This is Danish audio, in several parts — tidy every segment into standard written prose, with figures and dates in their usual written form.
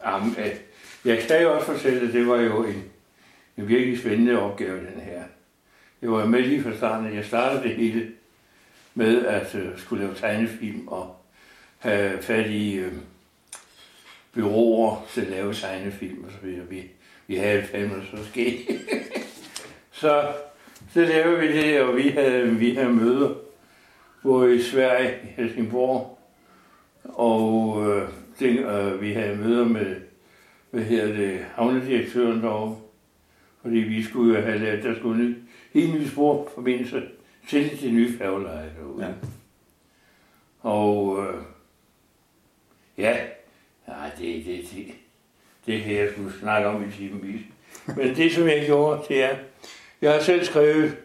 Jamen, jeg kan jo også fortælle, at det var jo en virkelig spændende opgave, den her. Jeg var med lige fra starten. Jeg startede det hele med at skulle lave tegnefilm og have fat i byråer til at lave tegnefilm og så videre. Vi havde fandme så sket. Så lavede vi det, og vi havde møder både i Sverige, i Helsingborg, og vi havde møder med havnedirektøren derovre, fordi vi skulle jo have lavet, der skulle en helt ny sporforbindelse til det nye færgeleje derude. Ja. Og det kan jeg sgu snakke om i timevis. Men det, som jeg gjorde, det er, jeg har selv skrevet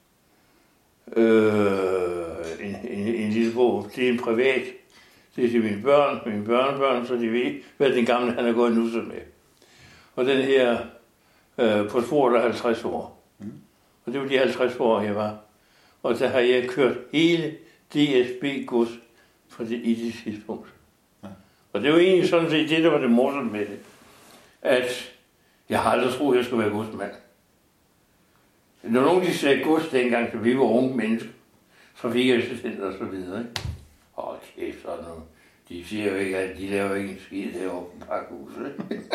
en lille bog. Det er en privat. Det er til mine børnebørn, så de ved, hvad den gamle han er gået nu så med. Og den her på sporet der 50 år. Og det var de 50 år, jeg var. Og der har jeg kørt hele DSB-gods i det tidspunkt. Ja. Og det var egentlig sådan set det, der var det morsomt med det. At jeg har aldrig troet, at jeg skulle være godsmand. Når nogen de sagde gods dengang, så vi var unge mennesker, trafikassistent og så videre. Ikke? Og kæft, sådan noget. De siger jo ikke, at de laver ikke en skid deroppe på pakhuset.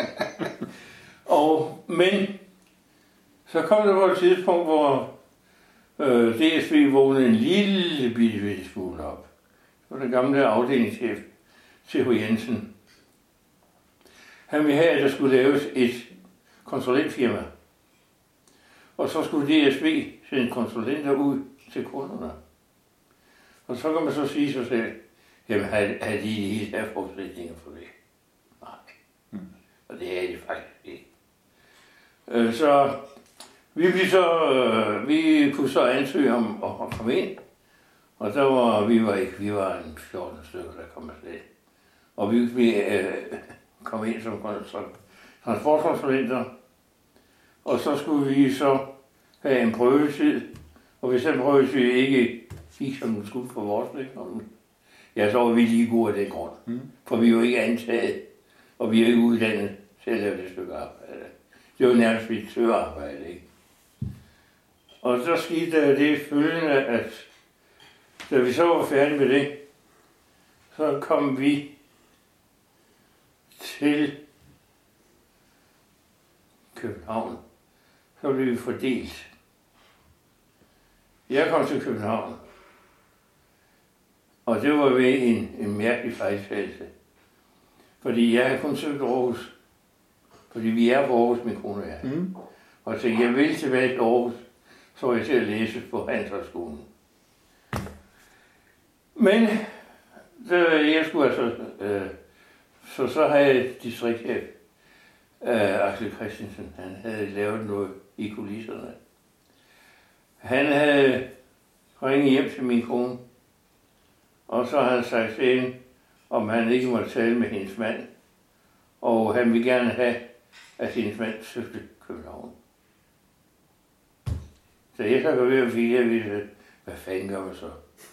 Men så kom der på et tidspunkt, hvor DSB vågnede en lille bitte smule op. Det var den gamle afdelingschef, T.H. Jensen. Han ville have, at der skulle laves et konsulentfirma. Og så skulle DSB sende konsulenter ud til kunderne. Og så kan man så sige sig selv, jamen har de hele her forudsætninger for det? Nej. Og det er de faktisk ikke. Så vi kunne så ansøge om at komme ind. Og der var, vi var en 14 stykker, der kom afsted. Og vi kom ind som transportkonsulenter. Og så skulle vi så have en prøvetid. Og hvis den prøvetid ikke gik som den skulle for vores vedkommende, ja, så var vi lige gode af den grund. For vi var ikke antaget, og vi er ikke uddannet til at lave det stykke arbejde. Det var nærmest et søgearbejde, ikke? Og så skete der det følgende, at da vi så var færdige med det, så kom vi til København. Så blev vi fordelt. Jeg kom til København, og det var ved en mærkelig fejltagelse. Fordi jeg havde kun søgt Aarhus. Fordi vi er på Aarhus, min kone er. Og så jeg ville tilbage til Aarhus, så var jeg til at læse på Handelshøjskolen. Men jeg skulle altså, så havde jeg distriktschef, Axel Christensen, han havde lavet noget i kulisserne. Han havde ringet hjem til min kone, og så havde han sagt til hende, om han ikke måtte tale med hendes mand, og han ville gerne have, at hendes mand søgte København. Så jeg så går ved at sige, at hvad fanden gør man så?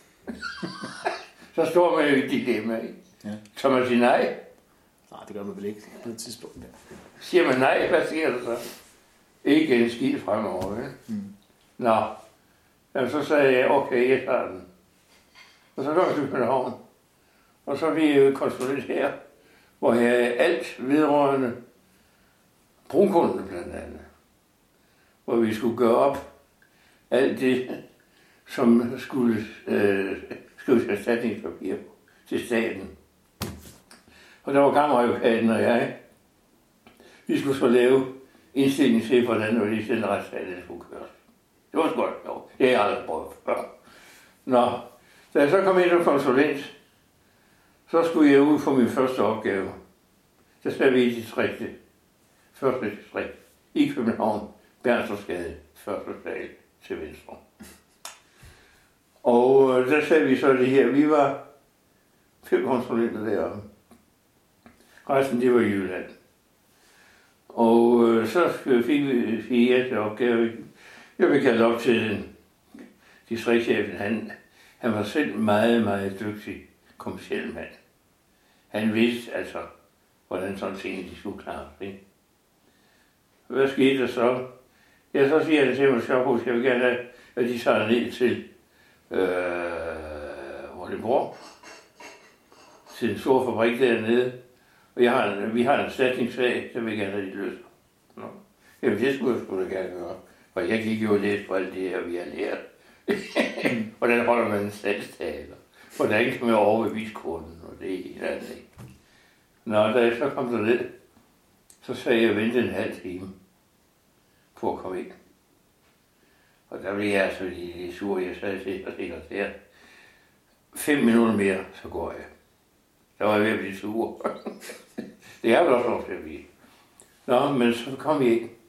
Så står man jo i et dilemma, ikke? Ja. Så man siger nej. Nej, det gør man vel ikke på et tidspunkt. Ja. Siger man nej, hvad sker der så? Ikke en skid fremover, vel? Nå. Jamen, så sagde jeg, okay, jeg tager den. Og så kom jeg til København. Og så blev jeg konsulent her, hvor jeg havde alt vedrørende brunkunden blandt andet. Hvor vi skulle gøre op alt det, som skulle skrives erstatningspapir til staten. Og der var kammeradvokaten og jeg. Vi skulle så lave indstilling til, hvordan det var lige den retssag, der skulle køres. Det var sgu godt, jo. Det har jeg aldrig prøvet før. Nå, da jeg så kom ind som konsulent, så skulle jeg ud for min første opgave. Der sad vi i distriktet. Første distrikt. I København. Bernstorffsgade. Første sal til venstre. Og der sagde vi så det her. Vi var 5 konsulenter deroppe. Resten, det var i Jylland. Og så fik jeg til opgave. Jeg vil kalde op til den distriktschefen. Han var selv meget, meget dygtig kommerciel mand. Han vidste altså, hvordan sådan ting de skulle klare det. Hvad skete der så? Ja, så siger han til mig, Schaubus, jeg vil gerne have, at de tager ned til Vordingborg, til en stor fabrik dernede. Og vi har en erstatningssag, så vil jeg gerne have de løser. Nå. Jamen, det skulle jeg sgu da gerne gøre. For jeg gik jo lidt på alt det her, vi har lært. Hvordan holder man en salgstaler? Hvordan kan man overbevise kunden? Og det er helt andet. Nå, da jeg så kom ned, så sagde jeg, at vente en halv time på at komme ind. Og der blev jeg altså lidt sur. Jeg sagde til sekretær, 5 minutter mere, så går jeg. Der var jeg ved at blive sur. Det er vel også lov til at blive. Nå, men så kom jeg ind.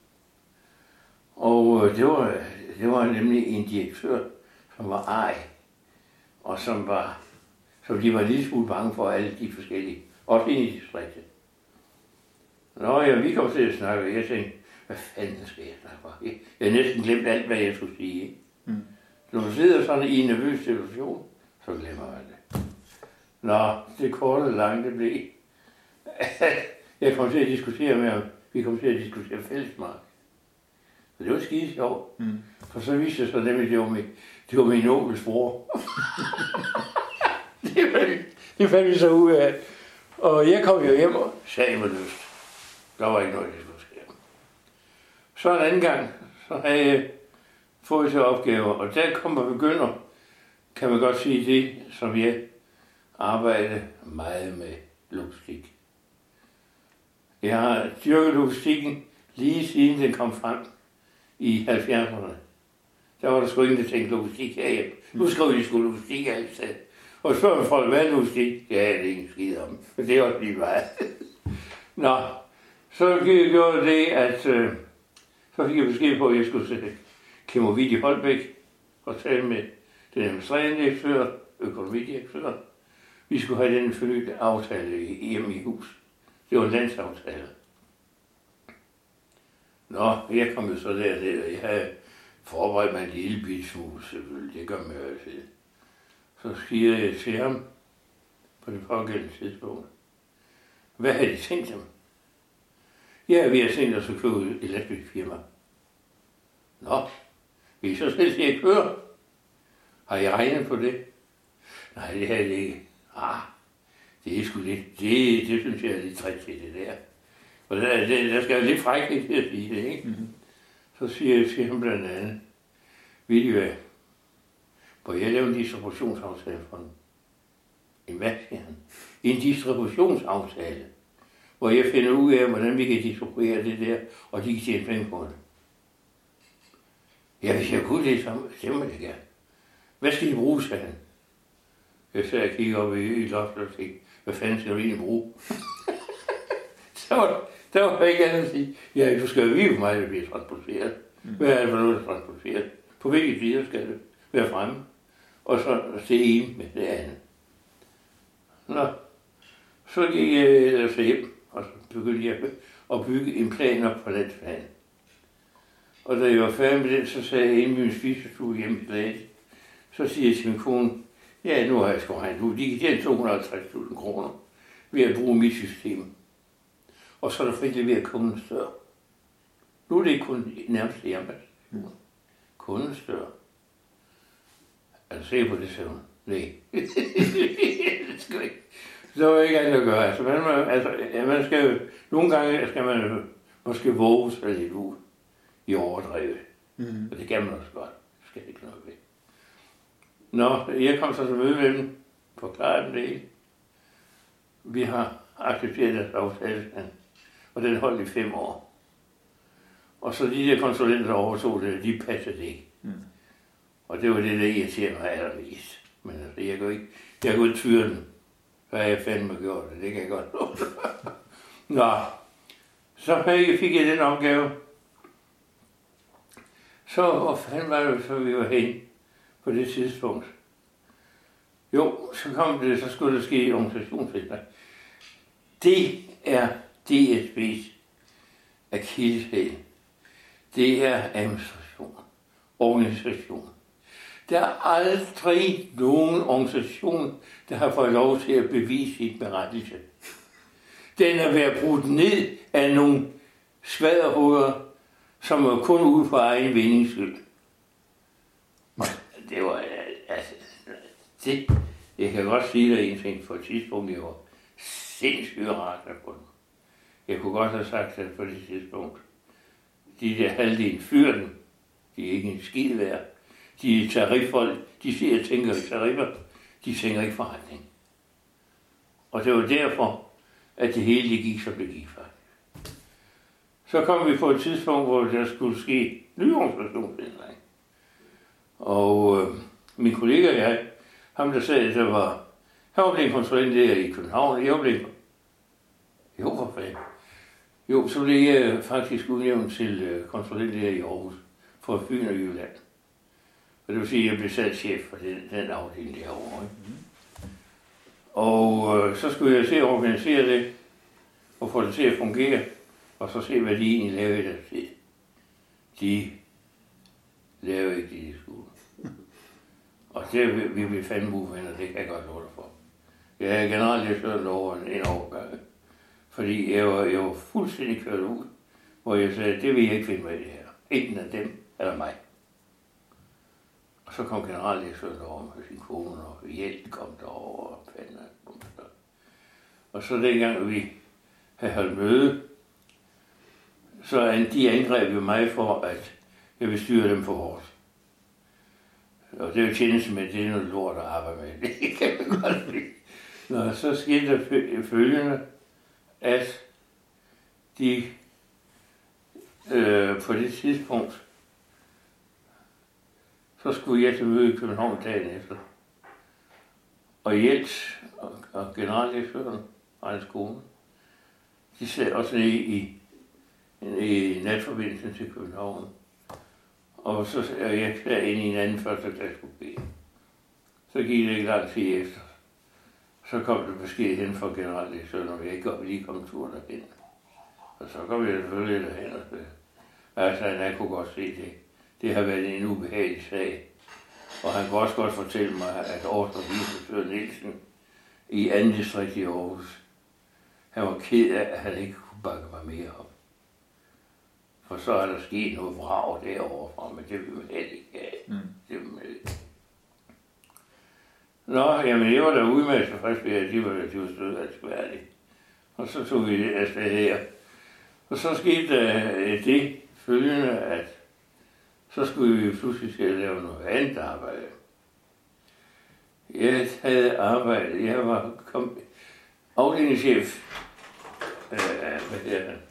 Og det var nemlig en direktør, som var ej, og som de var lige smule bange for alle de forskellige, også ind i distriktet. Nå ja, vi kom til at snakke, og jeg tænkte, hvad fanden skal jeg snakke om? Jeg havde næsten glemt alt, hvad jeg skulle sige. Når du sidder sådan i en nervøs situation, så glemmer man det. Nå, det korte og lange, det blev. Jeg kom til at diskutere med ham. Vi kom til at diskutere fællesmark. Så det var skide sjovt. For så viste det sig nemlig, det var min onkels bror. det fandt vi så ud af. Og jeg kom jo hjem og sagde mig lyst. Der var ikke noget, der skulle ske. Så en anden gang, så havde jeg fået til opgaver, og der kommer begynder, kan man godt sige det, som jeg arbejder meget med logistik. Jeg har dyrket logistikken lige siden den kom frem i 70'erne. Der var der sgu ingen, der tænkte logistik herhjemme. Nu skriver de sgu logistik altid. Og så spørger folk, hvad er logistik? Ja, det er ingen skid om. Men det er også lige meget. Nå, så gjorde det, at så fik jeg besked på, at jeg skulle sætte Kemovid i Holbæk og tale med den administrerende direktør, økonomidirektør. Vi skulle have den fornyede aftale hjemme i hus. Det var en landsaftale. Nå, jeg kom jo så derned, og jeg havde forberedt mig en lille bitsmule, selvfølgelig. Det gør man jo altid. Så siger jeg til ham på det pågældende tidspunkt. Hvad havde de tænkt dem? Ja, vi har tænkt os at købe et lastbilsfirma. Nå, vi er så selv til at køre. Har I regnet på det? Nej, det havde det ikke. Det er sgu lidt, det synes jeg er lidt træt til det der. Og der skal jo lidt frækning til at sige det, ikke? Så siger jeg til ham blandt andet, ved I hvad, hvor jeg laver en distributionsaftale for dem. En hvad, siger han? En distributionsaftale, hvor jeg finder ud af, hvordan vi kan distribuere det der, og de kan tjene penge på det. Ja, hvis jeg kunne det, så må jeg gerne. Hvad skal I bruge, sagde han? Jeg sagde, jeg kigger op i loftet og tænkte, hvad fanden skal du egentlig bruge? Der var ikke andet at sige, ja, du skal jo vide, hvor meget det bliver transporteret. Hvad er det for noget, der transporteret? På hvilke sider skal det være fremme? Og så se ene med det andet. Nå, så gik jeg ellers hjem, og så begyndte jeg at bygge en plan op på landsplan. Og da jeg var færdig med den, så sagde jeg inde i min spisestue hjemme i Slagelse. Så siger jeg til min kone, ja, nu har jeg sgu regnet ud. De kan tjene 250.000 kroner ved at bruge mit system. Og så er der frit leveret kundens dør. Nu er det ikke kun nærmest hjemme. Kundens dør. Er du sikker på det, sagde hun? Nej. Det skal ikke. Så er ikke andet at gøre. Man skal jo, nogle gange skal man måske våge sig lidt ud i overdrevet. Og det kan man også godt. Det skal ikke noget ved. Nå, jeg kom så til møde med dem, forklarede dem det hele. Vi har accepteret deres aftale, og den holdt i 5 år. Og så de der konsulenter, der overtog det, de passede det ikke. Og det var det, der irriterer mig allermest. Men altså, jeg kan ikke tyre den. Hvad jeg fandme gjort det kan jeg godt. Nå, så fik jeg den opgave. Så, hvor fanden var det, så vi var hen på det tidspunkt? Jo, så kom det, så skulle der ske organisationsfester. Det er DSB's akilleshæl. Det er administration. Organisation. Der er aldrig nogen organisation, der har fået lov til at bevise sin berettelse. Den er ved at brudt ned af nogle skvaderhoveder, som var kun ude for egen vindings skyld. Det var, altså, jeg kan godt sige dig en ting på et tidspunkt, jeg var sindssygt rasende på den. Jeg kunne godt have sagt det på det tidspunkt. De der halvdelen fyrer den. De er ikke en skid værd. De er tariffolk. De siger, tænker i tariffer. De tænker ikke forretning. Og det var derfor, at det hele gik, som det gik faktisk. Så kom vi på et tidspunkt, hvor der skulle ske ny organisationsændring. Og min kollega og jeg, ham der sagde, han var blevet konsulent der i København. Jo, for fanden. Jo, så blev jeg faktisk udnævnt til konsulent der i Aarhus for Fyn og Jylland. Og det vil sige, at jeg blev sat chef for den afdeling derovre. Og så skulle jeg se at organisere det, og få det til at fungere, og så se, hvad de egentlig lavede i deres tid. De lavede ikke det, de skulle. Og det vi blev fandme uvenner, det kan jeg godt love dig for. Jeg er generaldirektøren over en overgang, fordi jeg var fuldstændig kørt ud, hvor jeg sagde, det vil jeg ikke finde med i det her. Enten af dem eller mig. Og så kom generaldirektøren over med sin kone, og Hjelt kom derover, og fanden. Og så dengang vi havde holdt møde, så de angreb jo mig for, at jeg vil styre dem for hårdt. Og det er jo tjenestemænd, det er noget lort at arbejde med. Det kan man godt lide. Nå, så skete der følgende, at de på det tidspunkt, så skulle jeg til møde i København dagen efter. Og Jels og generaldirektøren og hans kone, de sad også nede i natforbindelsen til København. Og så er jeg sad inde i en anden første klasse kupé. Så gik det ikke lang tid efter. Så kom der besked hen fra generaldirektøren, og jeg ikke lige kom tur derhen. Og så kom jeg selvfølgelig derhen og sagde, altså han kunne godt se det. Det har været en ubehagelig sag. Og han kunne også godt fortælle mig, at Årstrup Nielsen i anden distrikt i Aarhus, han var ked af, at han ikke kunne bakke mig mere op. For så er der sket noget vrag derovre fra, men det vil man heller ikke have. Det vil man ikke. Nå, jamen jeg var derude med så frisk ved, at de var stødt alskværdige. Og så tog vi det afsted her. Og så skete det følgende, at så skulle vi pludselig skal lave noget andet arbejde. Jeg havde arbejdet, jeg var afdelingschef. Hvad hedder han?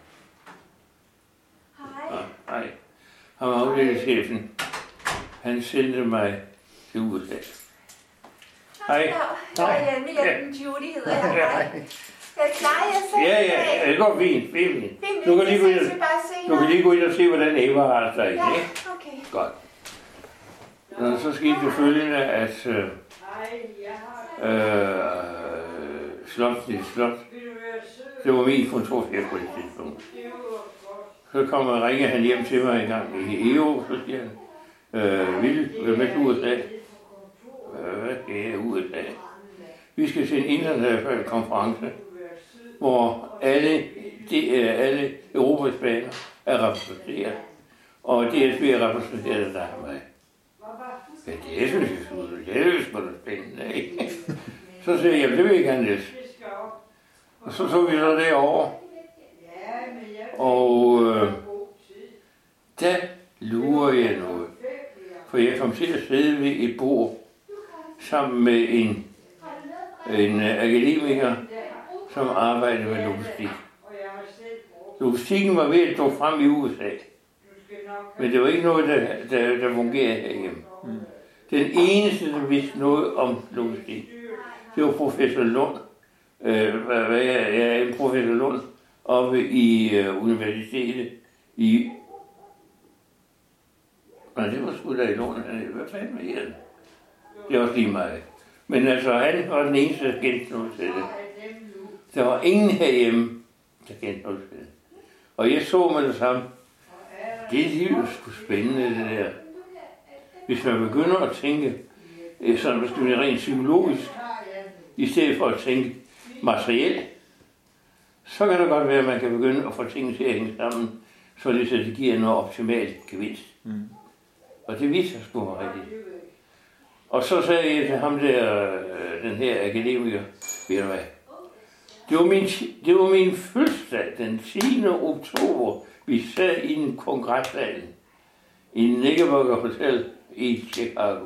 Hej. Han var afdelingschefen. Han sendte mig til USA. Hej. Hej. Judy hedder jeg. Jeg klarer jeg selv. Ja, det går fint. Du kan lige gå ind og se, hvordan Eva har sig. Ja, okay. Godt. Og så skete det følgende, at Slot, det var min kontorchef på det tidspunkt. Så kommer og ringer han hjem til mig en gang i EO, så siger han, vil du være med til USA? Hvad skal jeg USA? Vi skal til en international konference, hvor alle Europas baner er repræsenteret, og DSB er repræsenteret der af mig. Ja, det synes jeg er sgu da spændende, ikke? Så siger jeg, jamen det vil jeg gerne læse. Og så tog vi så derovre, og der lurer jeg noget. For jeg kom til at sidde ved et bord sammen med en akademiker, som arbejdede med logistik. Logistikken var ved at stå frem i USA. Men det var ikke noget, der fungerede herhjemme. Den eneste, der vidste noget om logistik, det var professor Lund. En professor Lund oppe i universitetet i... Nej, det var sgu da i Lund. Hvad fanden var det? Det er også lige meget. Men altså, han var den eneste, der kendte noget til det. Der var ingen herhjemme, der kendte noget til det. Og jeg så med det samme. Det er jo sgu spændende, det der. Hvis man begynder at tænke, sådan måske rent psykologisk, i stedet for at tænke materielt, så kan det godt være, at man kan begynde at få tingene til at hænge sammen, så det giver noget optimalt gevinst. Og det viser sig sgu mig rigtigt. Og så sagde jeg til ham der, den her akademiker, ved du hvad, det var min fødselsdag den 10. oktober. Vi sad i en kongressal i Knickerbocker Hotel i Chicago.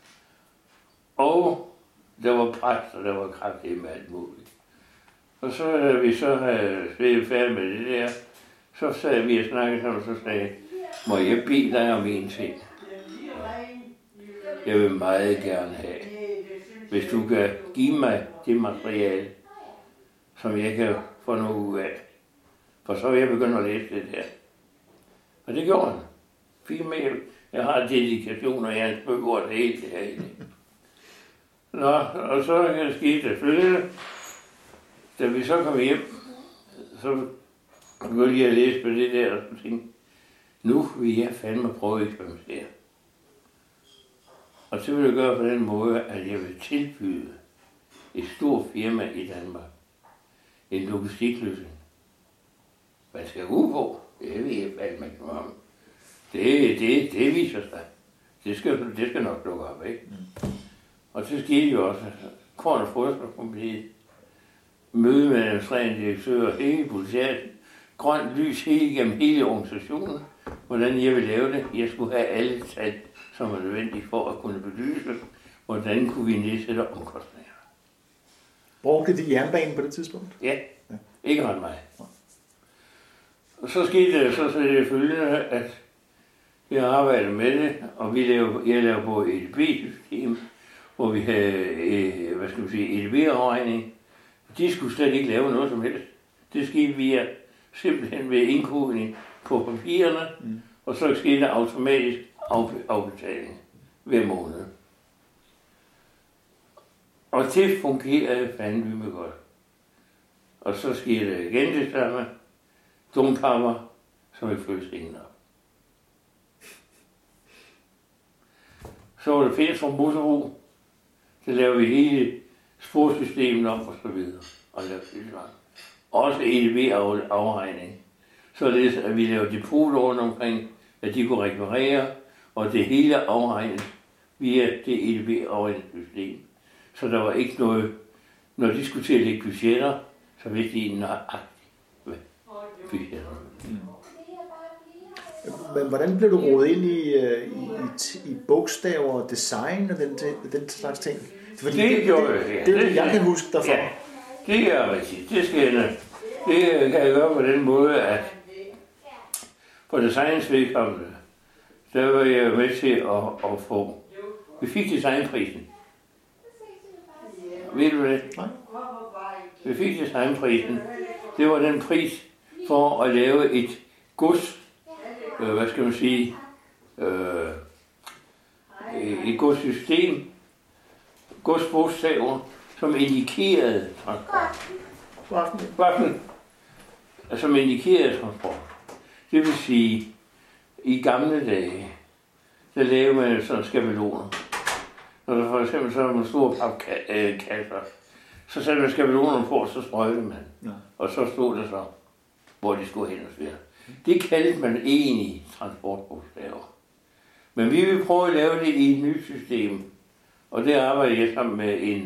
Og der var præster, der var kraftigt med alt muligt. Og så da vi så havde svedet færdig med det der, så sad vi og snakkede sammen, og så sagde jeg, må jeg bede dig om en ting? Jeg vil meget gerne have, hvis du kan give mig det materiale, som jeg kan få noget ud af. For så vil jeg begynde at læse det der. Og det gjorde han. Fik med. Jeg har dedikationer i hans bøger og det hele det her. Nå, og så skete det følgende. Da vi så kom hjem, så begyndte jeg at læse på det der, og så tænkte, nu vil jeg fandme prøve at eksperimentere. Og så vil jeg gøre på den måde, at jeg vil tilbyde et stort firma i Danmark en logistikløsning. Hvad skal gå på? Det ved jeg fandme ikke om. Det viser sig. Det skal nok dukke op, ikke? Og så skete jo også, at Korn og Forskerskompagniet møde med administrerende direktør, hele politiet, grønt lys gennem hele organisationen, hvordan jeg ville lave det. Jeg skulle have alle tal, som var nødvendige for at kunne belyse, hvordan kunne vi nedsætte omkostninger. Brugte de jernbanen på det tidspunkt? Ja, ikke ret meget. Og så skete det så det følgende, at jeg arbejdede med det, og jeg lavede på et EDB-system, hvor vi havde, EDB-afregning. De skulle slet ikke lave noget som helst. Det skete via simpelthen ved indkodning på papirerne, og så skete der automatisk afbetaling hver måned. Og det fungerede fandme godt. Og så skete der igen det samme. Domkammer, som ikke føltes ingen op. Så var det fælles fra Motorro. Så lavede vi hele sporsystemet om og så videre. Og lavede tilsvarende. Også EDB-afregning. Således at vi lavede depoter rundt omkring, at de kunne rekvirere, og det hele afregnes via det EDB-afregningssystem. Så der var ikke noget, når de skulle til at lægge budgetter, så vidste de nøjagtigt, hvad budgetterne. Men hvordan blev du rodet ind i bogstaver og design og den slags ting? Fordi det gjorde jeg. Det jeg kan huske derfra. Ja, det er rigtigt. Det kan jeg gøre på den måde, at på designens vedkommende, der var jeg med til at få. Vi fik designprisen. Ved du det? Nej. Vi fik designprisen. Det var den pris for at lave et gods, et godssystem, godsbogstaver, som indikerede transport. Som indikerede transport. Det vil sige, i gamle dage, der lavede man sådan skabeloner. Når der for eksempel så var en stor papkasser, så satte man skabelonerne på, og så sprøjtede man. Ja. Og så stod der så, hvor de skulle hen og så videre. Det kaldte man egentlig transportbogstaver. Men vi vil prøve at lave det i et nyt system. Og det arbejder jeg sammen med en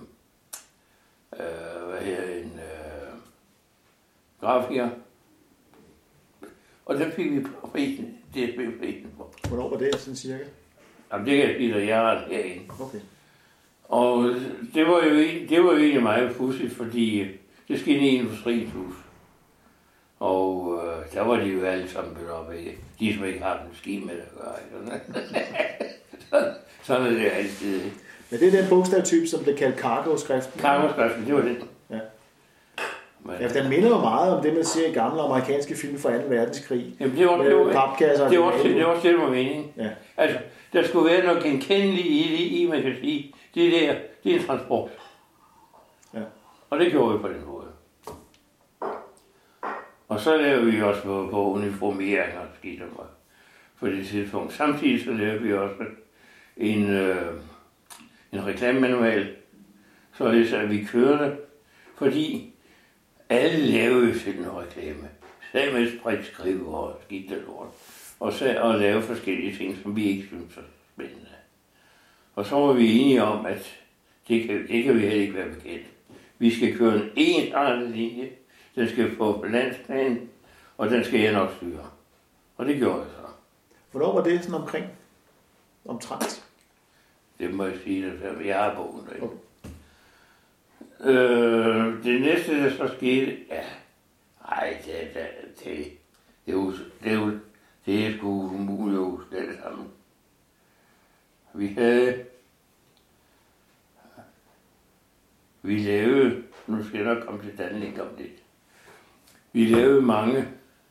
grafiker. Og der fik vi prisen, DSB-prisen på. Hvornår var det sådan cirka? Jamen det kan jeg sige, at jeg har herinde. Okay. Og det var jo egentlig meget pudsigt, fordi det skete i industriens hus. Og der var de jo alle sammen blevet op af. De som ikke har en ski med at gøre. Sådan er det altid. Men det er den bogstavtype, som blev kaldt cargo-skriften. Cargo-skriften, det var det. Ja. Ja, den minder jo meget om det, man ser i gamle amerikanske film fra 2. verdenskrig. Jamen, det var også det, der var meningen. Ja. Altså, der skulle være noget genkendeligt i man kan sige, det er en transport. Ja. Og det gjorde vi på den måde. Og så lavede vi også på uniformeringer og skidt og på det tidspunkt. Samtidig så lavede vi også en reklamemanual, således at vi kørte, fordi Alle lavede selv en reklame. Selv med spritskrive og skidt og lort. Og lave forskellige ting, som vi ikke synes er spændende. Og så var vi enige om, at det kan vi heller ikke være bekendt. Vi skal køre en ensartet linje. Den skal på landsplan, og den skal jeg nok styre. Og det gjorde jeg så. Hvornår var det sådan omtrent? Det må jeg sige, at jeg har bogen derinde. Okay. Det næste, der så skete, ja, ej, det er sgu umuligt at huske det sammen. Vi lavede, nu skal jeg nok komme til Danmark om det. Vi lavede mange,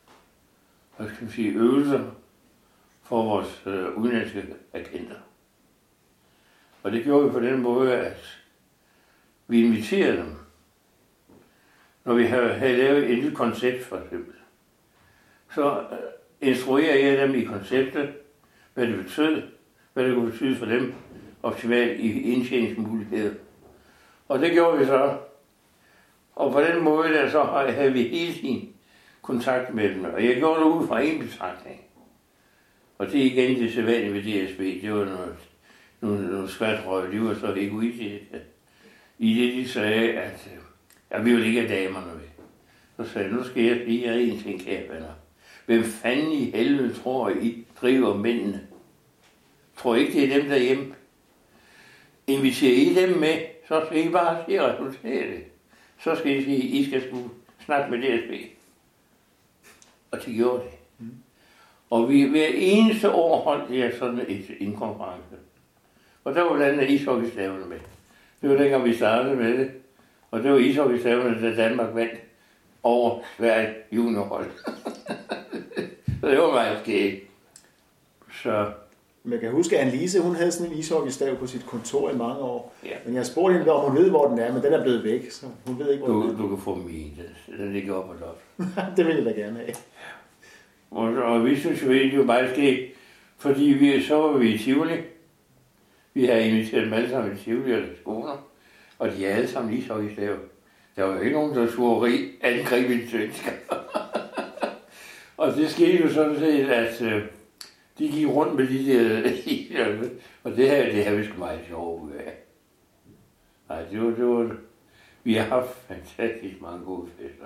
øvelser for vores udenlandske agenter. Og det gjorde vi på den måde, at vi inviterede dem. Når vi havde lavet et nyt koncept, for eksempel, så instruerer jeg dem i konceptet, hvad det betød, hvad det kunne betyde for dem, optimalt i indtjeningsmuligheder. Og det gjorde vi så. Og på den måde der, så havde vi hele tiden kontakt med dem. Og jeg gjorde det ud fra en betragtning. Og det er igen det sædvanlige ved DSB. Det var nogle skvatrøg, de var så egoistiske. I det de sagde, at vi ville ikke have damerne med. Så sagde jeg, nu skal jeg sige jer en ting, kære venner. Hvem fanden i helvede tror I driver mændene? Tror I ikke, det er dem derhjemme? Inviterer I dem med, så skal I bare se resultatet. Så skal I sige, I skal snakke med DSB. Og de gjorde det. Og vi hver eneste år holdt jeg sådan en konference. Og der var blandt andet ishockeystavene med. Det var dengang, vi startede med det. Og det var ishockeystavene, da Danmark vandt over Sverige juniorhold. Så det var meget skægt. Så... Men jeg kan huske, at Annelise, hun havde sådan en ishockeystav på sit kontor i mange år. Ja. Men jeg spurgte hende, om hun ved, hvor den er, men den er blevet væk, så hun ved ikke, hvor den er. Du kan få min. Den ligger op og op. Det vil jeg da gerne have. Og vi synes jo egentlig, det var meget skægt, fordi så var vi i Tivoli. Vi havde inviteret dem alle sammen i Tivoli og skoler, og de er alle sammen ishockeystav. Der var jo ikke nogen, der skulle angribe en svensker. Og det skete jo sådan set, at de gik rundt med de der, og det her vi sgu meget sjovt ud af. Nej, det var, vi har haft fantastisk mange gode fester.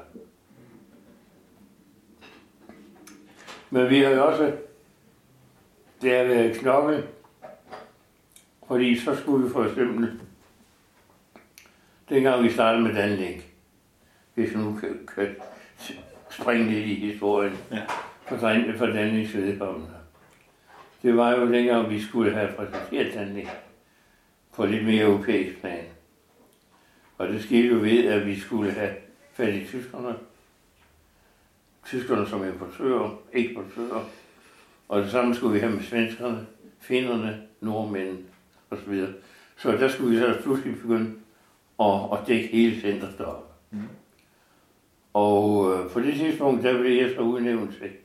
Men vi har jo også, det har været knokkel, fordi så skulle vi for eksempel, dengang vi startede med Danlink, hvis nu kan springe lidt i historien, for Danlinks vedkommende. Det var jo dengang, vi skulle have præsenteret Danlink på lidt mere europæisk plan. Og det skete jo ved, at vi skulle have fat i tyskerne. Tyskerne som importører, eksportører. Og det samme skulle vi have med svenskerne, finnerne, nordmændene osv. Så der skulle vi så pludselig begynde at dække hele centret deroppe. Og på det tidspunkt, der blev jeg så udnævnt til.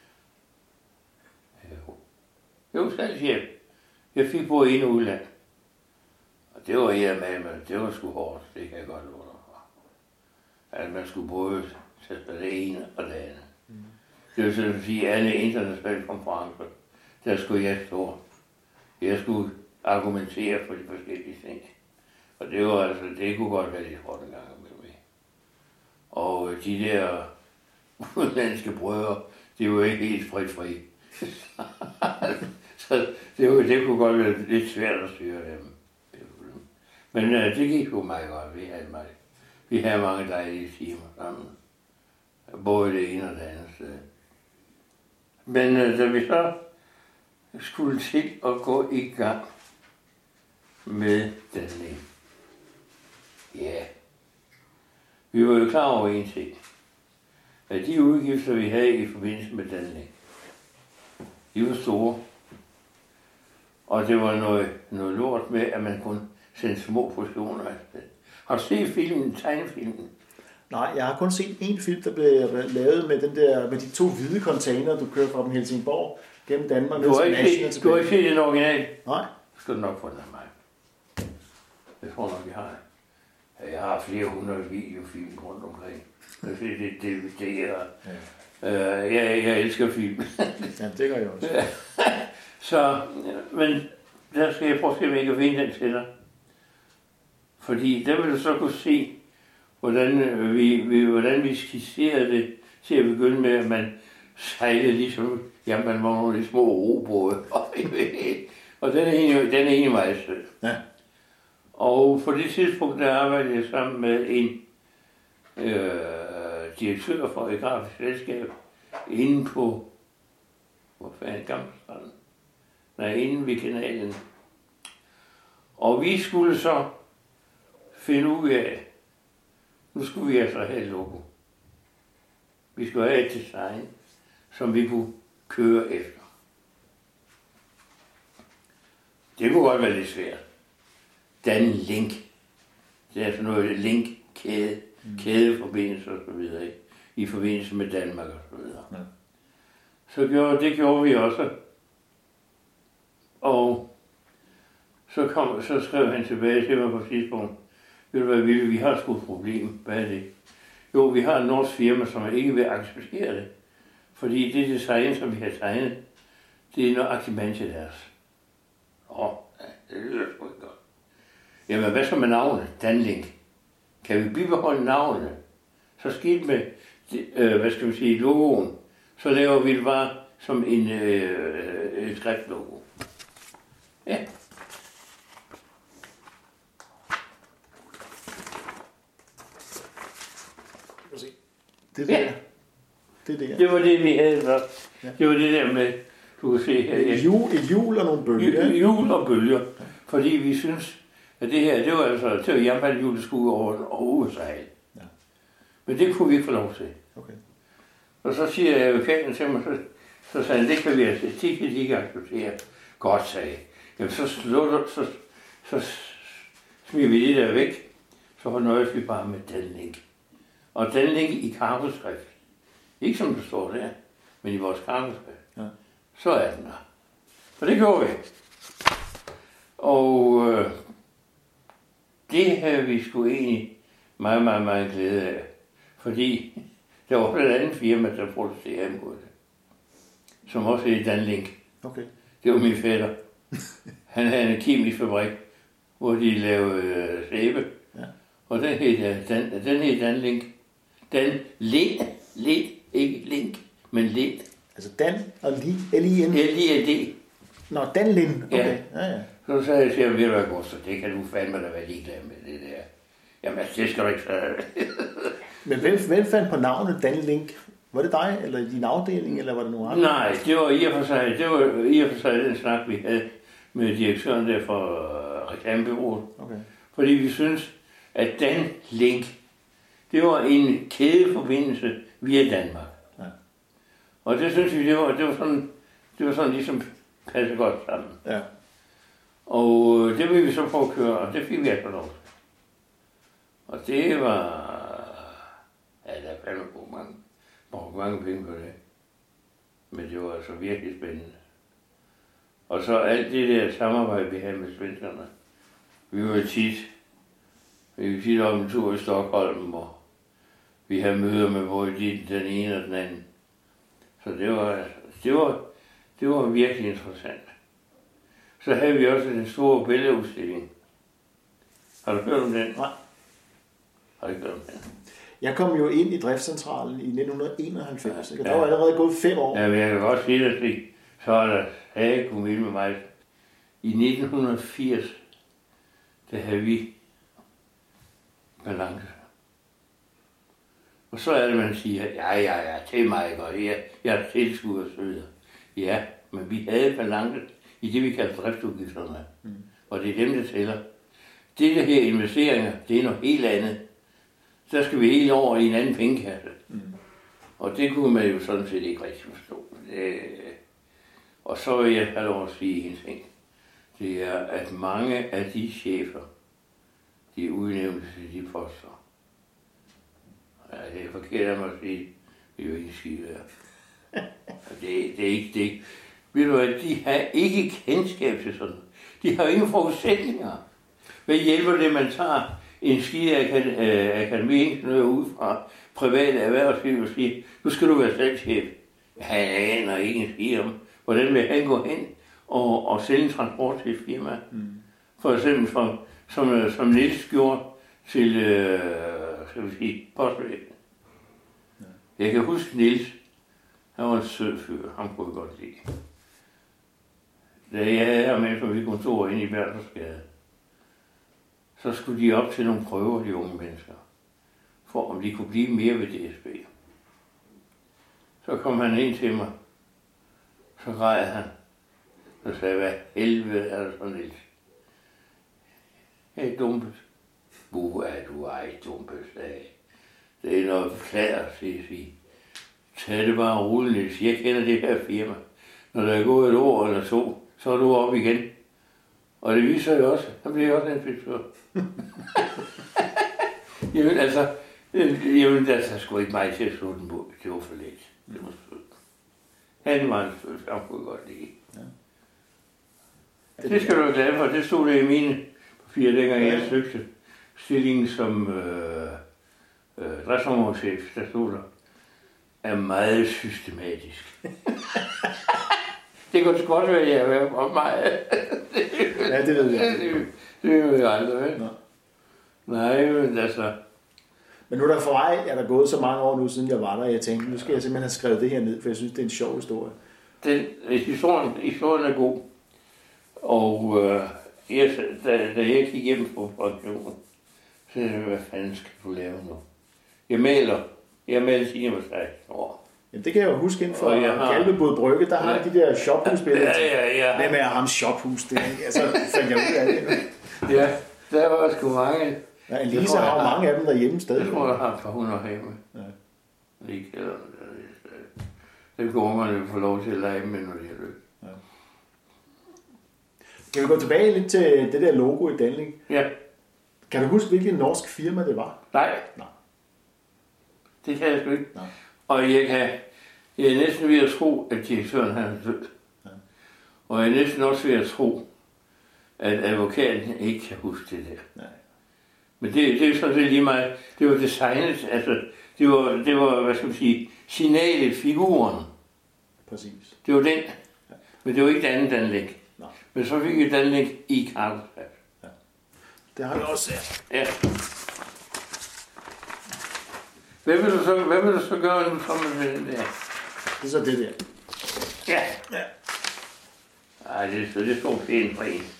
Jo, salgschef. Jeg fik både ind- og udland. Og det var jeg med, men det var sgu hårdt. Det kan jeg godt love dig for. At man skulle både sætte det ene og det andet. Det vil så sige, at alle internationale konferencer, der skulle jeg stå. Jeg skulle argumentere for de forskellige ting. Og det var altså, det kunne godt være lidt hårdt en gang med mig. Og de der udlandske brødre, de var ikke helt spritfri. Så det kunne godt være lidt svært at styre dem. Men det gik jo meget godt. Vi havde mange dejlige timer sammen. Både det ene og det andet sted. Men da vi så skulle til at gå i gang med Danlink. Ja. Vi var jo klar over en ting. At de udgifter, vi havde i forbindelse med Danlink, de var store. Og det var noget lort med, at man kunne sende små portioner afsted. Har du set filmen, tegnefilmen? Nej, jeg har kun set en film, der blev lavet med de 2 hvide container, du kører fra Helsingborg gennem Danmark. Du har ikke set den original? Nej. Skal du nok få den af mig. Jeg tror nok, jeg har Jeg har flere hundrede videofilm rundt omkring. Det er... Jeg elsker film. Ja, det gør jeg også. Så, men der skal jeg prøve at se, om jeg kan finde den til dig. Fordi der vil du så kunne se, hvordan vi skitserede det til at begynde med, at man sejlede ligesom, jamen man var nogle små robåde. Og den er egentlig meget sød. Ja. Og på det tidspunkt, der arbejdede jeg sammen med en direktør for et grafisk selskab inde på, hvor fanden Gammelstranden? Nej, inde ved kanalen. Og vi skulle så finde ud af, nu skulle vi altså have et logo. Vi skulle have et design, som vi kunne køre efter. Det kunne godt være lidt svært. Dan link. Det er sådan noget link-kæde, kædeforbindelse og så videre, ikke? I forbindelse med Danmark og så videre. Ja. Det gjorde vi også. Og så skrev han tilbage til mig på et tidspunkt, ved du hvad, vi har sgu et problem. Hvad er det? Jo, vi har en norsk firma, som ikke vil acceptere det. Fordi det design, som vi har tegnet, det er nøjagtigt man til deres. Det lyder sgu ikke godt. Jamen, hvad så med navnet? Danlink. Kan vi bibeholde navnet? Så skidt med, logoen. Så laver vi det bare som en skriftlogo. Ja. Det der. Ja. Det var det, vi havde først. Ja. Det var det der med, du kan se her. Et hjul og nogle bølger. Hjul og bølger. Fordi vi synes, at det her, det var altså til jernbanehjul, der skulle over USA. Ja. Men det kunne vi ikke få lov til. Okay. Og så siger jeg advokaten til mig, så sagde han, det kan vi altså ikke acceptere. Godt, sagde jeg. Jamen, så smider vi det der væk, så nøjes vi bare med Danlink. Og Danlink i kargoskrift. Ikke som det står der, men i vores kargoskrift. Ja. Så er den der. Og det gjorde vi. Og det havde vi sgu egentlig meget, meget, meget glæde af. Fordi der var et andet firma, der producerede imod det. Som også hed Danlink. Okay. Det var min fætter. Han havde en kemisk fabrik, hvor de lavede sæbe. Ja. Og den hed Danlink. Danlink. Ikke link, men link. Altså Dan og L-I-N. L-I-N-D. Nå, Danlin. Okay. Ja. Så sagde jeg til ham, ved du hvad, Gustav, det kan du fandme da være ligeglad med det der. Jamen, det skal du ikke sige. Men hvem fandt på navnet Danlink? Var det dig, eller din afdeling, eller var det nogen andre? Nej, det var i og for sig den snak, vi havde med direktøren der for reklamebureauet. Okay. Fordi vi synes, at Danlink, det var en kædeforbindelse via Danmark. Ja. Og det synes vi, det var sådan ligesom passet godt sammen. Ja. Og det ville vi så prøve at køre, og det fik vi altså lov til. Og det var... Ja, der faldt mange penge på det. Men det var altså virkelig spændende. Og så alt det der samarbejde, vi havde med svenskerne. Vi var tit om en tur i Stockholm, og vi havde møder med både den ene og den anden. Så det var virkelig interessant. Så havde vi også den store billedudstilling. Har du hørt om den? Nej. Har du ikke hørt om den? Jeg kom jo ind i driftscentralen i 1991, og der var allerede gået 5 år. Ja, men jeg kan godt sige det, så er der Hage Kommune med mig. I 1980, der havde vi balance. Og så er det, man siger, ja, til mig, og jeg er tilskud og så videre. Ja, men vi havde balance i det, vi kalder driftsudgifterne. Og det er dem, der tæller. Det der her investeringer, det er noget helt andet. Så skal vi helt over i en anden pengekasse. Og det kunne man jo sådan set ikke rigtig forstå. Og så vil jeg have lov at sige en ting. Det er, at mange af de chefer, de udnævnes til de poster. Ja, det er forkert at mig sige, det er jo ikke skidt der. Det er ikke det. Ved du hvad, de har ikke kendskab til sådan. De har ingen forudsætninger. Hvad hjælper det, man tager en skiakademi-ingeniør ud fra private erhvervsliv og sige, nu skal du være salgschef. Han aner ikke en ski om, hvordan vil han gå hen og sælge en transport til et firma. For eksempel som Niels gjorde til skal vi sige, postvæsen. Jeg kan huske Niels, han var en sød fyr, ham kunne jeg godt lide. Da jeg havde her med på mit kontor inde i Berthersgade, så skulle de op til nogle prøver, de unge mennesker, for om de kunne blive mere ved DSB. Så kom han ind til mig, så græd han, og sagde, hvad helvede er det for Niels? Jeg er dumpet. Du er ikke dumpet, sagde jeg. Det er noget plader, siger. Tag det bare roligt, Niels. Jeg kender det her firma. Når der er gået et år eller to, så er du oppe igen. Og det viser jo også, han bliver også en fedtfør. Jamen altså, der skulle ikke mig til at slå den på. Det var for lidt. Det var sødt. Han var en sød, han kunne godt lide. Ja. Det skal du være glad for. Det stod det i mine papirer, dengang jeg søgte stillingen som driftsområdeschef. Der stod der, er meget systematisk. Det kunne godt være, at jeg har været om mig. Ja, det ved jeg. Det ved jeg aldrig, vel? Nej, men altså... Men nu er der for mig, er der gået så mange år nu, siden jeg var der, og jeg tænkte, nu skal jeg simpelthen have skrevet det her ned, for jeg synes, det er en sjov historie. Historien er god. Og da jeg gik hjem på pensionen, så sagde jeg, hvad fanden skal du lave nu? Jeg maler siden jeg var 16 år. Jamen, det kan jeg jo huske inden for Kalvebod Brygge, der har de der shophusbilleder. Ja. Hvem er ham shophus? Det, altså, fandt jeg ud af det. Ja, der var sgu mange. Ja, Lisa har jo mange af dem derhjemme stadig. Jeg tror, jeg har et par hundrede hjemme. Ja. Lige kælder. Det går man jo få lov til at lege med, når de har løbet. Ja. Kan vi gå tilbage lidt til det der logo i Danling? Ja. Kan du huske, hvilket norsk firma det var? Nej. Det kan jeg sgu ikke. Nej. Og jeg er næsten ved at tro, at direktøren han er død. Ja. Og jeg er næsten også ved at tro, at advokaten ikke kan huske det der. Nej. Men det er jo sådan set lige meget. Det var designet, altså det var hvad skal man sige, signalet, figuren. Præcis. Det var den. Ja. Men det var ikke det andet Danling. Nej. Men så fik jeg Danling i Carlsberg. Ja. Det har vi også set. Ja. Hvad vil du så gøre nu med den der? Det er så det der. Ja. Ej, det står fint for en.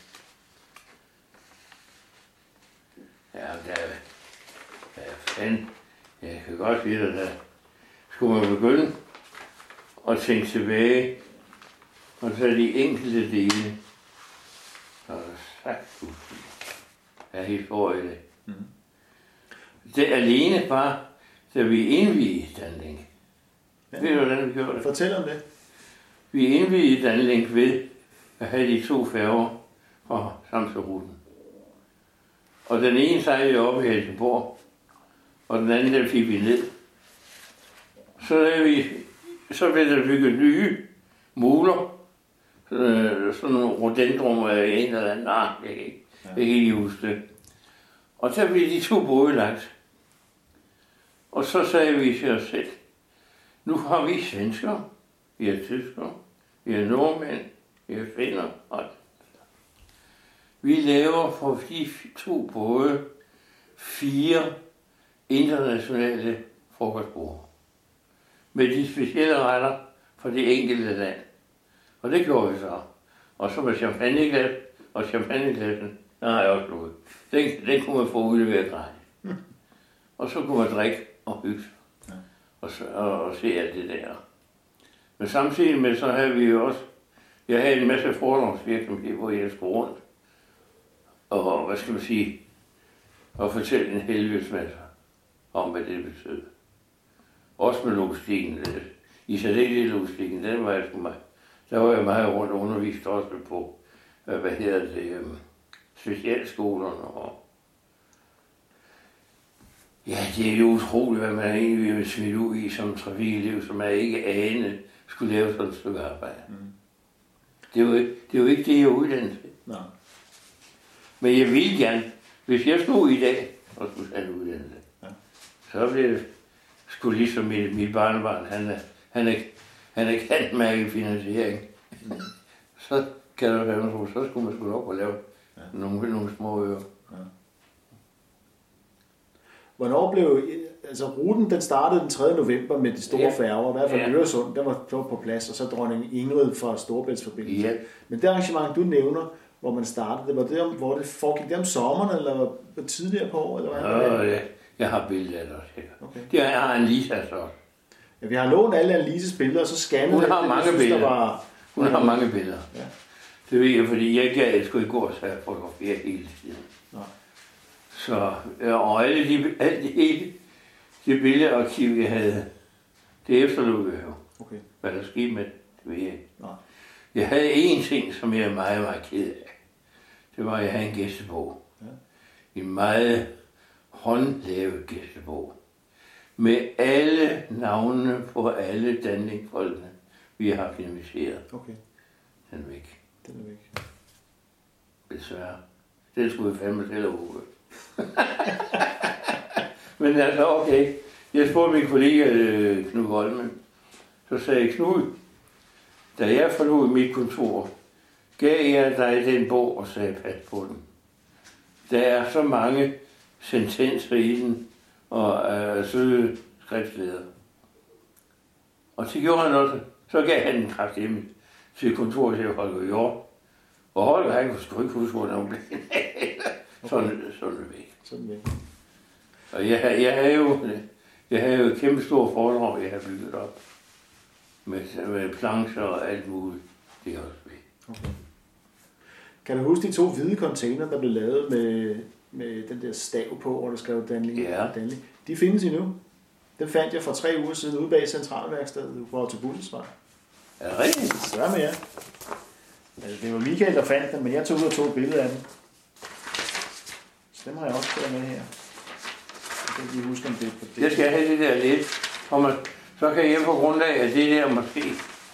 Ja, der er fanden. Jeg kan godt sige det, der skulle man begynde at tænke tilbage og tage de enkelte dele og sagt af historien. Det alene bare, så vi indvigede Danling. Ja. Ved du, hvordan vi gjorde det? Fortæl om det. Vi indvigede Danling ved at have de 2 færger fra Samsø-ruten. Og den ene sejlede op i Helsingborg, og den anden der fik vi ned. Så blev der bygget nye muler, sådan nogle rodendrum af en eller anden art, jeg kan ikke huske det. Og så blev de 2 både lagt. Og så sagde vi til os selv, nu har vi svensker, vi er tyskere, vi er nordmænd, vi er finner, og vi laver for de 2 både 4 internationale frokostbord med de specielle retter for det enkelte land. Og det gjorde vi så. Og så med champagneglas, og champagneglasen, der har jeg også lukket. Den kunne man få udleveret gratis. Og så kunne man drikke og hygge og se alt det der. Men samtidig med, så havde vi jo også, jeg havde en masse forlagsvirksomhed, hvor jeg skulle rundt. Og hvad skal man sige, og fortælle en helvedes masse om, hvad det betød. Også med logistikken. I særdeles logistikken, den var jeg sgu mig. Der var jeg meget rundt og undervist også på, specialskolerne. Og ja, det er jo utroligt, hvad man egentlig vil smidt ud i som trafikelev, som jeg ikke anede skulle lave sådan et stykke arbejde. Det er jo ikke det, jeg er uddannet til. Men jeg ville gerne, hvis jeg stod i dag og skulle have en uddannelse. Ja. Så blev det sgu ligesom mit barnebarn, han er kendt med i finansiering. Så kan du have så skulle man sgu op og lave nogle små øer. Ja. Hvornår blev, altså ruten den startede den 3. november med de store færger, i hvert fald Øresund, der var på plads, og så dronning Ingrid fra Storebæltsforbindelsen. Ja. Men det arrangement, du nævner, hvor man startede, det var det, hvor det foregik det om sommeren, eller var tidligere på år, eller hvad? Ja, jeg har billeder af det. Okay. Det har en Lisa så. Ja, vi har lånt alle Alices billeder, og så scannede Hun har mange billeder. Hun har mange billeder. Ja. Det ved jeg, fordi jeg gav sgu i går, så jeg fotograferer hele tiden. Nej. Så, og hele det billedarkiv, jeg havde, det efterlod jeg jo. Okay. Hvad der skete med det, ved jeg ikke. Nej. Jeg havde én ting, som jeg er meget, meget ked af. Det var, at jeg havde en gæstebog. Ja. En meget håndlavet gæstebog. Med alle navnene på alle Danling-folkene, vi har haft inviteret. Okay. Den er væk. Den er væk. Desværre. Det skulle jeg fandme selv overhovedet. Men altså, okay. Jeg spurgte min kollega Knud Holmen. Så sagde jeg, Knud, da jeg forlod mit kontor, gav jeg dig den bog og sagde, pas på den. Der er så mange sentenser i den, og søde skriftleder. Og det gjorde han også. Så gav han den kraft hjemme til kontorchef Holger Hjort. Og Holger, han kunne sgu ikke huske, hvordan hun blev. Sådan er det væk. Sådan væk. Og jeg havde jo et kæmpe stort foredrag, jeg havde bygget op. Med plancher og alt muligt. Det er også væk. Okay. Kan du huske de 2 hvide container, der blev lavet med den der stav på, hvor der skrev Danling? Ja. Danling. De findes endnu. Den fandt jeg for 3 uger siden ude bag Centralværkstedet på Autobusensvej. Er det rigtigt? Så med jer. Altså, det var Michael, der fandt dem, men jeg tog ud og tog et billede af dem. Så dem har jeg også taget med her. Jeg kan ikke lige huske, om det er på det. Jeg skal have det der lidt. Så kan jeg på grundlag af det der måske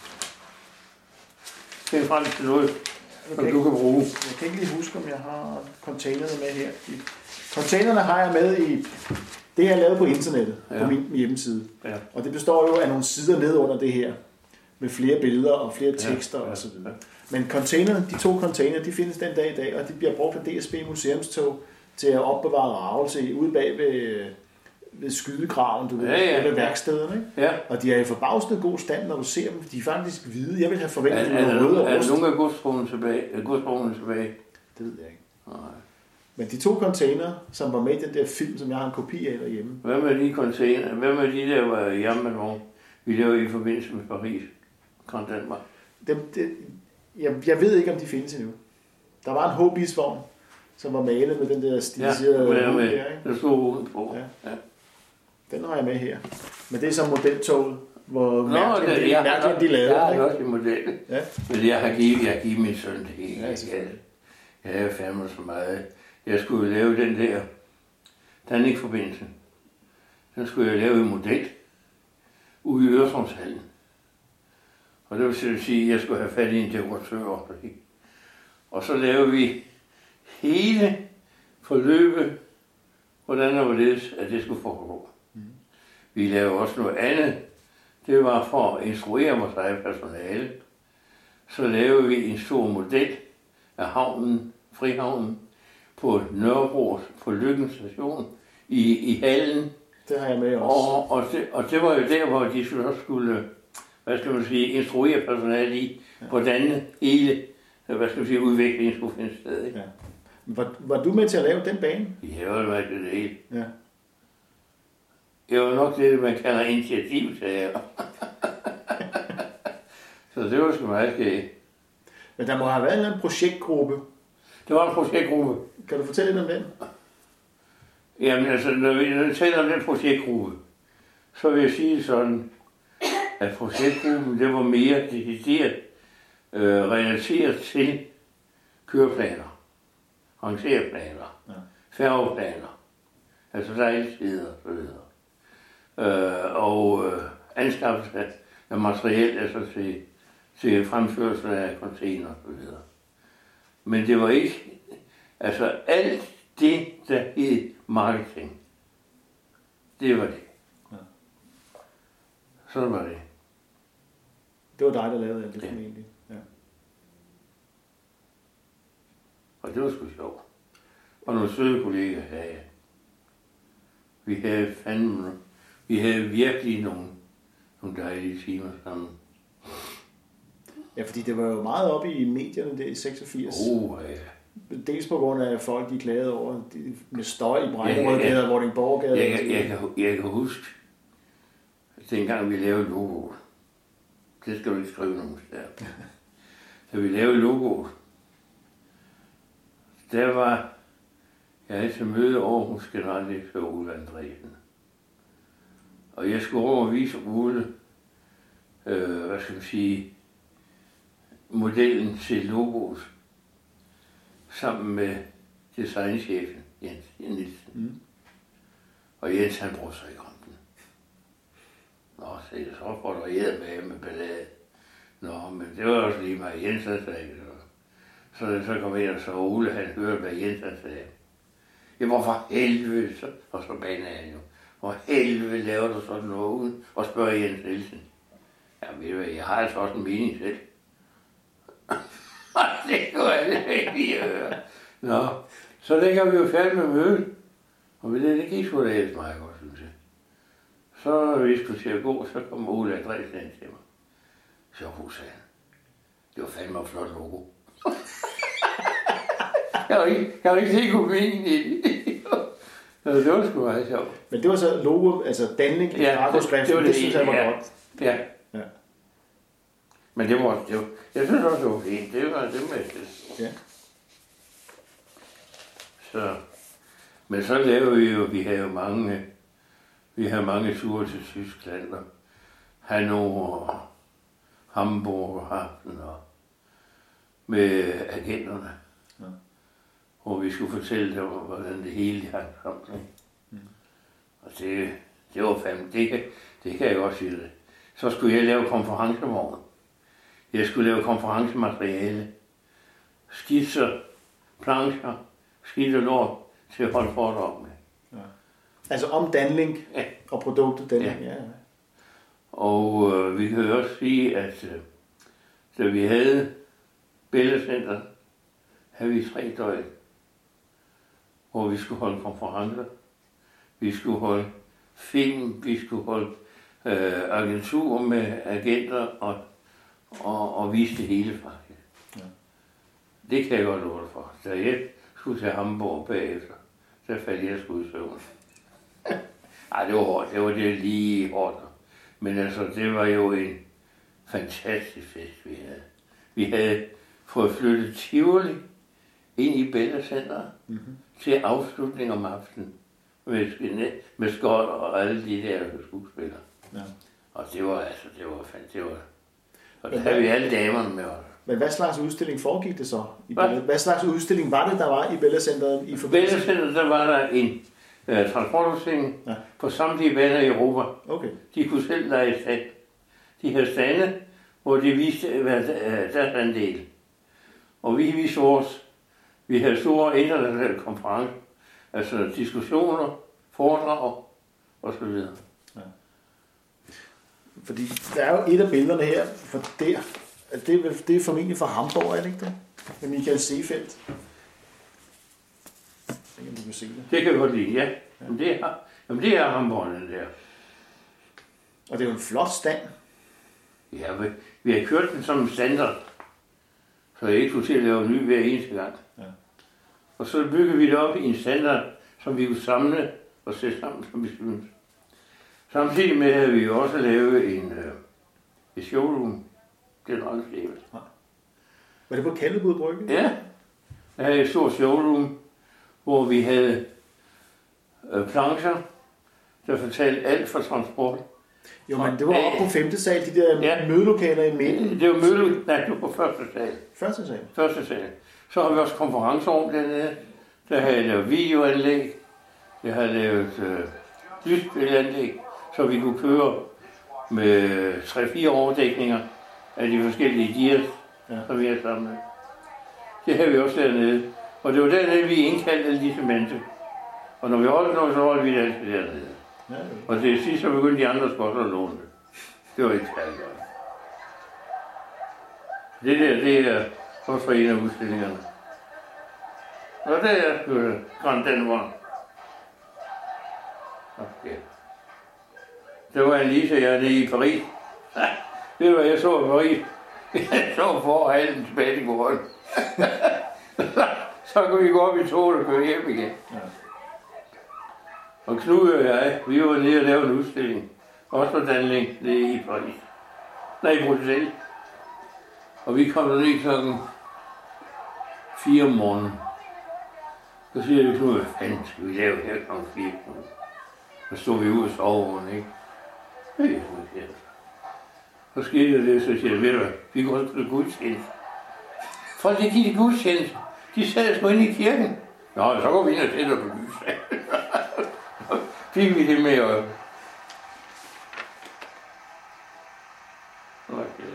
finde frem til noget, som du kan bruge. Jeg kan ikke lige huske, om jeg har containerne med her. Containerne har jeg med i det, jeg har lavet på internettet, på min hjemmeside. Ja. Og det består jo af nogle sider ned under det her, med flere billeder og flere tekster osv. Men containerne, de 2 container, de findes den dag i dag, og de bliver brugt af DSB Museumstog til at opbevare ravelse ude bag ved skydegraven, du ved, ved værkstederne, ikke? Ja. Og de er i forbavsende god stand, når du ser dem. De er faktisk hvide. Jeg vil have forventet, at de var røde og ost. Er nogle af godsbrugene tilbage? Det ved jeg ikke. Nej. Men de 2 container, som var med i den der film, som jeg har en kopi af derhjemme. Hvad med de container? Hvad med de der var jernbanevogn, vi lavede i forbindelse med Paris? Grand Danmark? Jeg ved ikke, om de findes endnu. Der var en H-bisvogn, som var malet med den der stiliserede hud der, ikke? Der stod uden på. Ja. Den har jeg med her. Men det er som modeltoget, hvor mærkeligt de lavede. Jeg har også en model. Ja. Men jeg har givet min søn det hele. Jeg havde fandme så meget. Jeg skulle lave den der Danling-forbindelsen. Den skulle jeg lave en model ude i Øresundshallen. Og det vil sige, at jeg skulle have fat i en dekoratør. Og så lavede vi hele forløbet, hvordan og hvorledes, at det skulle foregå. Vi lavede også noget andet. Det var for at instruere vores eget personale. Så lavede vi en stor model af havnen, Frihavnen, på Nørrebro, på Lykken station, i hallen. Det har jeg med også. Og det var jo der, hvor de skulle, hvad skal man sige, instruere personalet i, hvordan hele, hvad skal man sige, udviklingen skulle finde sted. Ikke? Ja. Var du med til at lave den bane? Ja, det var det hele. Ja. Det var nok det, man kalder initiativtager. Så det var sgu meget skægt. Men der må have været en projektgruppe. Det var en projektgruppe. Kan du fortælle lidt om den? Jamen altså, når vi taler om den projektgruppe, så vil jeg sige sådan, at projektgruppen, det var mere decideret relateret til køreplaner, rangerplaner, færgeplaner, altså lejligheder og så videre. Og anskaffelse af materiel, altså til fremførsel af container og så videre. Men det var ikke, altså alt det, der hed marketing. Det var det. Ja. Sådan var det. Det var dig, der lavede alt det formentlig. Ja. Og det var sgu sjovt. Og nogle søde kolleger havde jeg. Vi havde virkelig nogle dejlige timer sammen. Ja, fordi det var jo meget oppe i medierne der i 86. Ja. Dels på grund af, at folk de klagede over med støj i Brejnerødgade og Vordingborggade. Jeg kan huske, dengang vi lavede logoet. Det skal du ikke skrive nogen steder. Da vi lavede logoet, der var jeg til møde Aarhus generaldirektør Ole Andresen. Og jeg skulle over og vise Ole, modellen til logoet, sammen med designchefen Jens Nielsen. Mm. Og Jens han brugte sig ikke om den. Nå, så får du med ballade. Nå, men det var også lige mig, Jens han sagde. Så kom jeg, og så Ole han hørte, hvad Jens han sagde. Jeg var for helvede, og så banede han jo. Hvor helvede laver du sådan noget uden? Og spørger Jens Nielsen. Ja, ved du hvad, jeg har altså også en mening selv. Det kunne jeg ikke høre. Nå, så dengang vi var færdige med mødet, og det gik sgu da helt meget godt, synes jeg. Så vi skulle til at gå, så kom Ole Andresen ind til mig. Så sagde han, det var fandme et flot logo. Jeg har ikke set komedien i det. Det var sgu meget sjovt. Men det var så logo, altså Danling i Drago-skriften, det synes jeg var godt. Ja. Men det var, jeg synes også, det var fint. Det var det meste. Ja. Så, men så lavede vi havde mange ture til Tyskland, og Hannover, Hamburg og Hafen, og med agenterne. Ja. Hvor vi skulle fortælle dem, hvordan det hele hang sammen. Mm. Og det var fandme, det kan jeg godt sige det. Så skulle jeg lave konferencevogn. Jeg skulle lave konferencemateriale, skitser, plancher, skidt og lort til at holde foredrag med. Ja. Altså om Danling og produktet Danling, ja. Og vi kan også sige, at da vi havde Bellacenter, havde vi 3 døgn, hvor vi skulle holde konferencer, vi skulle holde film, vi skulle holde agenturer med agenter og vise det hele faktisk. Ja. Det kan jeg godt love dig for. Da jeg skulle til Hamburg bagefter, så faldt jeg sgu i søvn. Ej, det var hårdt. Det var det lige hårdt. Men altså, det var jo en fantastisk fest, vi havde. Vi havde fået flyttet Tivoli ind i Bellacenter til afslutning om aftenen med skål og alle de der skuespillere. Ja. Og det var fantastisk. Og der havde vi alle damerne med os. Men hvad slags udstilling foregik det så? Hvad slags udstilling var det, der var i Bellacenteret? I Bellacenteret, der var der en transportudstilling på samtlige baner i Europa. Okay. De kunne selv lege stand. De havde stande, hvor de viste deres andel. Og vi viste vores. Vi havde store internationale konferencer, altså diskussioner, foredrag og så videre. Ja. Fordi der er jo et af billederne her, for det er formentlig fra Hamburg, er det ikke det? Med Michael Seefeldt. Det kan du se det. Det kan jeg godt lide, ja. Jamen det er Hamburg, den der. Og det er jo en flot stand. Ja, vi har kørt den som standard, så jeg ikke kunne til at lave ny hver eneste gang. Ja. Og så bygger vi det op i en standard, som vi kunne samle og sætte sammen, som vi synes. Samtidig med havde vi jo også lavet et showroom. Det er ret skævt. Ja. Var det på Kaldebod Brygge? Ja. Der havde et stort showroom, hvor vi havde plancher, der fortalte alt for transport. Jo, men det var oppe på 5. sal, de der mødelokaler i midten. Det var det var på 1. sal. 1. sal? 1. sal. Så har vi også konferencerum dernede. Der havde jeg lavet videoanlæg. Jeg havde lavet lysspilleanlæg, så vi kunne køre med 3-4 overdækninger af de forskellige dias, som vi havde samlet. Det havde vi også dernede. Og det var dernede, vi indkaldte alle disse mennesker. Og når vi holdt noget, så holdt vi det altid dernede. Ja, ja. Og til sidst så begyndte de andre spotter at låne det. Det var ikke særlig godt. Det er også fra en af udstillingerne. Og det er Grand Denver. Okay. Det var en Lise, jeg er nede i Paris. Ved du hvad jeg så i Paris? Jeg så forhalen tilbage til gården. Så kunne vi gå op i toget og køre hjem igen. Ja. Og Knud og jeg, vi var nede og lave en udstilling. Også på Danling, nede i Paris. Nej, i Bruxelles. Og vi kom derned klokken 4 om morgenen. Så siger vi, Knud, hvad fanden skal vi lave her klokken 4? Så stod vi ude og sove, ikke? Det er sådan, så skete det, så siger jeg, ved du hvad, vi går også til gudstjeneste. Folk, det gik til gudstjeneste. De sad sgu inde i kirken. Nå, så går vi ind og tænder på lyset. Fik vi det med, og... Okay.